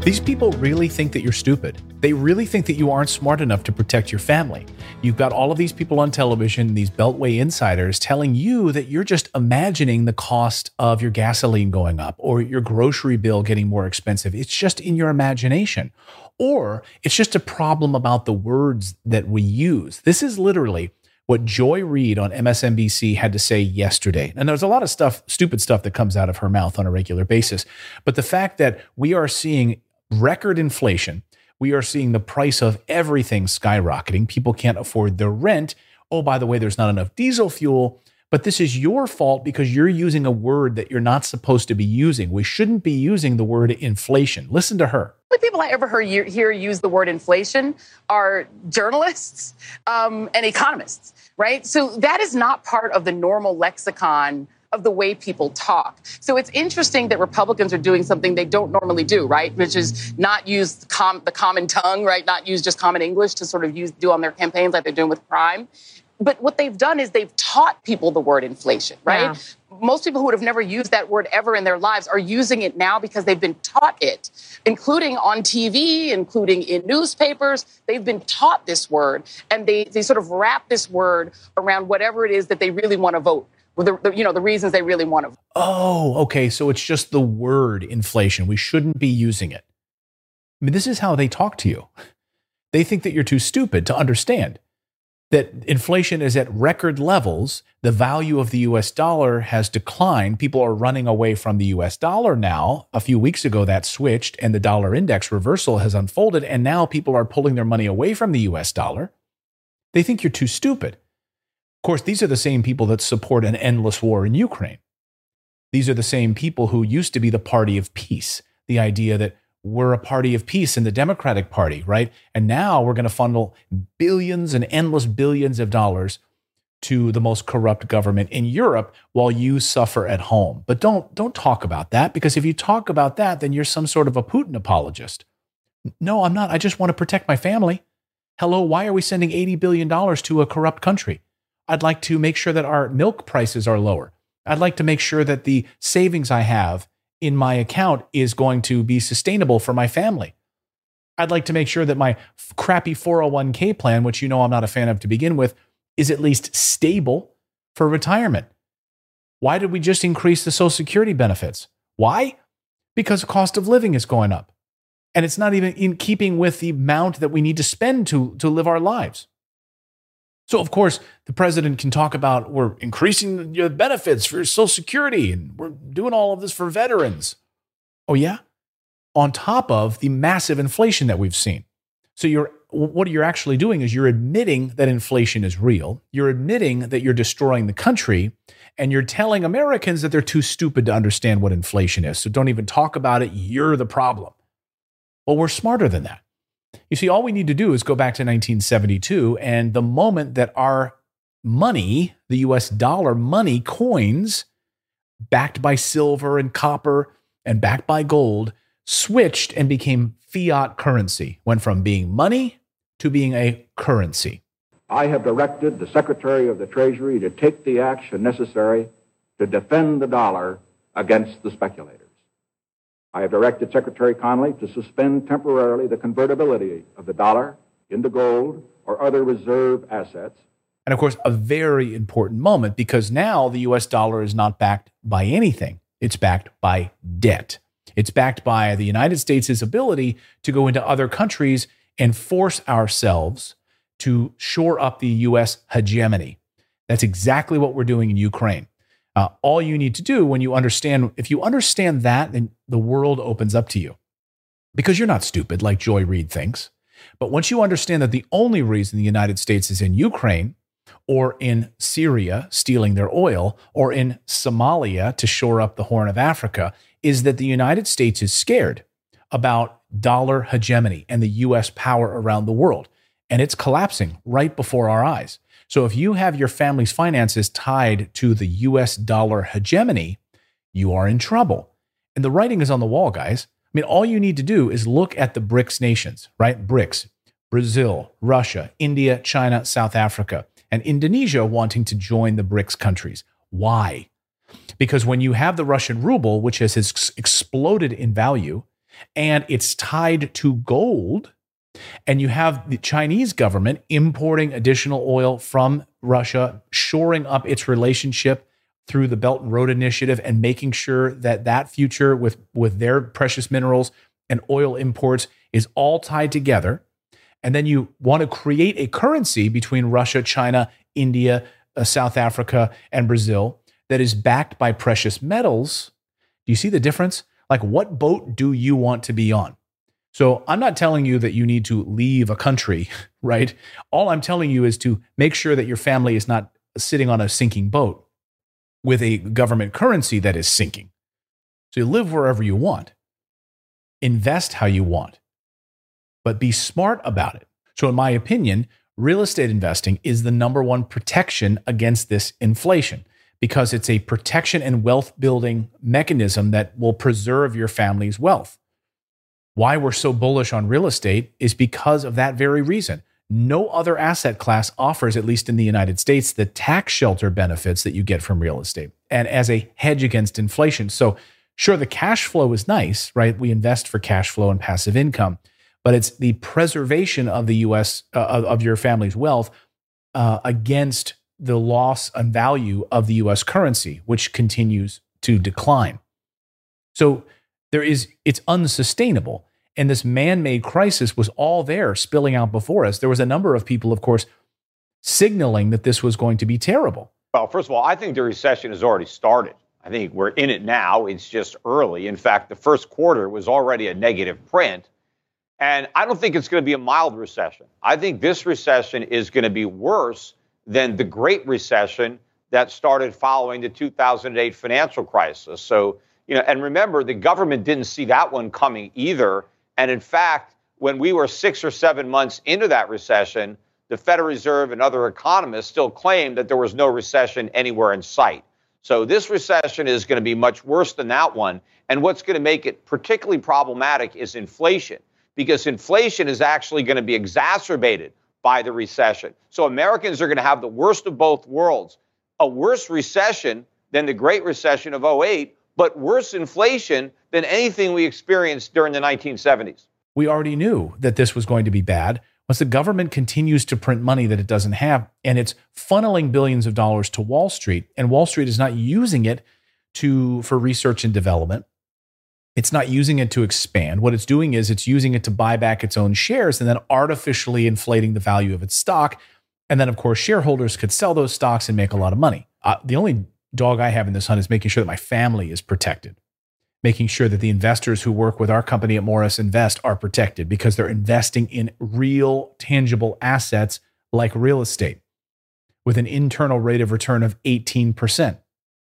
These people really think that you're stupid. They really think that you aren't smart enough to protect your family. You've got all of these people on television, these Beltway insiders, telling you that you're just imagining the cost of your gasoline going up or your grocery bill getting more expensive. It's just in your imagination. Or it's just a problem about the words that we use. This is literally what Joy Reid on MSNBC had to say yesterday. And there's a lot of stuff, stupid stuff that comes out of her mouth on a regular basis. But the fact that we are seeing record inflation, we are seeing the price of everything skyrocketing. People can't afford their rent. Oh, by the way, there's not enough diesel fuel. But this is your fault because you're using a word that you're not supposed to be using. We shouldn't be using the word inflation. Listen to her. The people I ever hear use the word inflation are journalists and economists, right? So that is not part of the normal lexicon of the way people talk. So it's interesting that Republicans are doing something they don't normally do, right? Which is not use the common tongue, right? Not use just common English to sort of do on their campaigns like they're doing with crime. But what they've done is they've taught people the word inflation, right? Yeah. Most people who would have never used that word ever in their lives are using it now because they've been taught it, including on TV, including in newspapers. They've been taught this word, and they sort of wrap this word around whatever it is that they really want to vote. The reasons they really want to. Oh, okay. So it's just the word inflation. We shouldn't be using it. I mean, this is how they talk to you. They think that you're too stupid to understand that inflation is at record levels. The value of the US dollar has declined. People are running away from the US dollar now. A few weeks ago, that switched and the dollar index reversal has unfolded. And now people are pulling their money away from the US dollar. They think you're too stupid. Of course, these are the same people that support an endless war in Ukraine. These are the same people who used to be the party of peace, the idea that we're a party of peace in the Democratic Party, right? And now we're going to funnel billions and endless billions of dollars to the most corrupt government in Europe while you suffer at home. But don't talk about that, because if you talk about that, then you're some sort of a Putin apologist. No, I'm not. I just want to protect my family. Hello, why are we sending $80 billion to a corrupt country? I'd like to make sure that our milk prices are lower. I'd like to make sure that the savings I have in my account is going to be sustainable for my family. I'd like to make sure that my crappy 401k plan, which you know I'm not a fan of to begin with, is at least stable for retirement. Why did we just increase the Social Security benefits? Why? Because the cost of living is going up. And it's not even in keeping with the amount that we need to spend to live our lives. So, of course, the president can talk about we're increasing your benefits for your Social Security and we're doing all of this for veterans. Oh, yeah? On top of the massive inflation that we've seen. So what you're actually doing is you're admitting that inflation is real. You're admitting that you're destroying the country, and you're telling Americans that they're too stupid to understand what inflation is. So don't even talk about it. You're the problem. Well, we're smarter than that. You see, all we need to do is go back to 1972, and the moment that our money, the US dollar money coins, backed by silver and copper and backed by gold, switched and became fiat currency, went from being money to being a currency. I have directed the Secretary of the Treasury to take the action necessary to defend the dollar against the speculators. I have directed Secretary Connally to suspend temporarily the convertibility of the dollar into gold or other reserve assets. And of course, a very important moment, because now the US dollar is not backed by anything. It's backed by debt. It's backed by the United States' ability to go into other countries and force ourselves to shore up the US hegemony. That's exactly what we're doing in Ukraine. All you need to do if you understand that, then the world opens up to you. Because you're not stupid like Joy Reid thinks. But once you understand that the only reason the United States is in Ukraine or in Syria stealing their oil or in Somalia to shore up the Horn of Africa is that the United States is scared about dollar hegemony and the US power around the world. And it's collapsing right before our eyes. So if you have your family's finances tied to the US dollar hegemony, you are in trouble. And the writing is on the wall, guys. I mean, all you need to do is look at the BRICS nations, right? BRICS, Brazil, Russia, India, China, South Africa, and Indonesia wanting to join the BRICS countries. Why? Because when you have the Russian ruble, which has exploded in value, and it's tied to gold. And you have the Chinese government importing additional oil from Russia, shoring up its relationship through the Belt and Road Initiative and making sure that that future with their precious minerals and oil imports is all tied together. And then you want to create a currency between Russia, China, India, South Africa, and Brazil that is backed by precious metals. Do you see the difference? Like, what boat do you want to be on? So I'm not telling you that you need to leave a country, right? All I'm telling you is to make sure that your family is not sitting on a sinking boat with a government currency that is sinking. So you live wherever you want, invest how you want, but be smart about it. So in my opinion, real estate investing is the number one protection against this inflation because it's a protection and wealth building mechanism that will preserve your family's wealth. Why we're so bullish on real estate is because of that very reason. No other asset class offers, at least in the United States, the tax shelter benefits that you get from real estate and as a hedge against inflation. So sure, the cash flow is nice, right? We invest for cash flow and passive income, but it's the preservation of the U.S., of your family's wealth against the loss and value of the U.S. currency, which continues to decline. So it's unsustainable. And this man-made crisis was all there spilling out before us. There was a number of people, of course, signaling that this was going to be terrible. Well, first of all, I think the recession has already started. I think we're in it now. It's just early. In fact, the first quarter was already a negative print. And I don't think it's going to be a mild recession. I think this recession is going to be worse than the Great Recession that started following the 2008 financial crisis. So, and remember, the government didn't see that one coming either. And in fact, when we were 6 or 7 months into that recession, the Federal Reserve and other economists still claimed that there was no recession anywhere in sight. So this recession is going to be much worse than that one. And what's going to make it particularly problematic is inflation, because inflation is actually going to be exacerbated by the recession. So Americans are going to have the worst of both worlds, a worse recession than the Great Recession of '08, but worse inflation than anything we experienced during the 1970s. We already knew that this was going to be bad. Once the government continues to print money that it doesn't have, and it's funneling billions of dollars to Wall Street, and Wall Street is not using it for research and development. It's not using it to expand. What it's doing is it's using it to buy back its own shares and then artificially inflating the value of its stock. And then, of course, shareholders could sell those stocks and make a lot of money. The only dog I have in this hunt is making sure that my family is protected, making sure that the investors who work with our company at Morris Invest are protected because they're investing in real, tangible assets like real estate with an internal rate of return of 18%.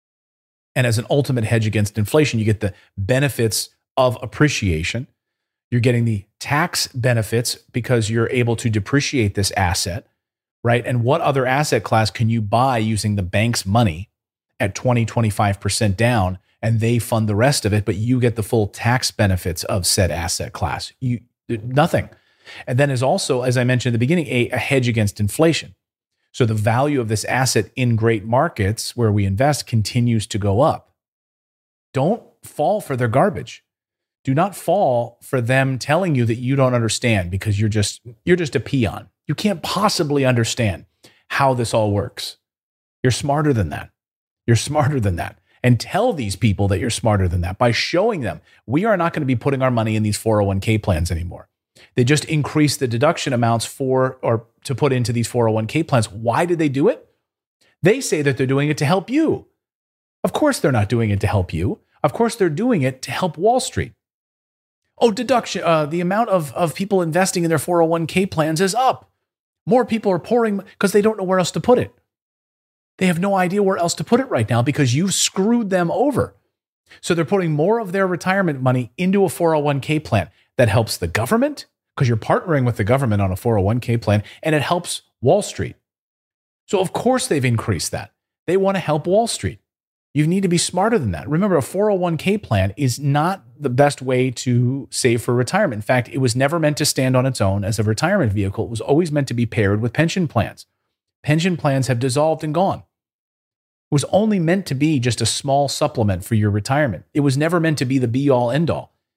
And as an ultimate hedge against inflation, you get the benefits of appreciation. You're getting the tax benefits because you're able to depreciate this asset, right? And what other asset class can you buy using the bank's money at 20, 25% down, and they fund the rest of it, but you get the full tax benefits of said asset class? Nothing. And then is also, as I mentioned at the beginning, a hedge against inflation. So the value of this asset in great markets where we invest continues to go up. Don't fall for their garbage. Do not fall for them telling you that you don't understand because you're just a peon. You can't possibly understand how this all works. You're smarter than that. You're smarter than that. And tell these people that you're smarter than that by showing them we are not going to be putting our money in these 401k plans anymore. They just increased the deduction amounts to put into these 401k plans. Why did they do it? They say that they're doing it to help you. Of course, they're not doing it to help you. Of course, they're doing it to help Wall Street. Oh, deduction. The amount of people investing in their 401k plans is up. More people are pouring because they don't know where else to put it. They have no idea where else to put it right now because you've screwed them over. So they're putting more of their retirement money into a 401k plan that helps the government because you're partnering with the government on a 401k plan, and it helps Wall Street. So of course they've increased that. They want to help Wall Street. You need to be smarter than that. Remember, a 401k plan is not the best way to save for retirement. In fact, it was never meant to stand on its own as a retirement vehicle. It was always meant to be paired with pension plans. Pension plans have dissolved and gone. It was only meant to be just a small supplement for your retirement. It was never meant to be the be-all, end-all.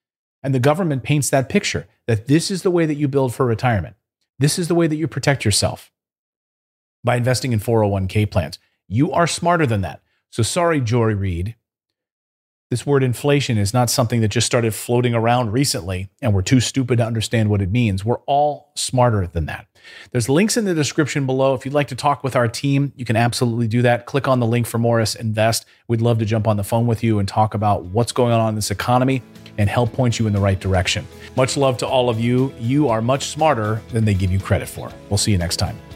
And the government paints that picture that this is the way that you build for retirement. This is the way that you protect yourself by investing in 401k plans. You are smarter than that. So sorry, Joy Reid. This word inflation is not something that just started floating around recently and we're too stupid to understand what it means. We're all smarter than that. There's links in the description below. If you'd like to talk with our team, you can absolutely do that. Click on the link for Morris Invest. We'd love to jump on the phone with you and talk about what's going on in this economy and help point you in the right direction. Much love to all of you. You are much smarter than they give you credit for. We'll see you next time.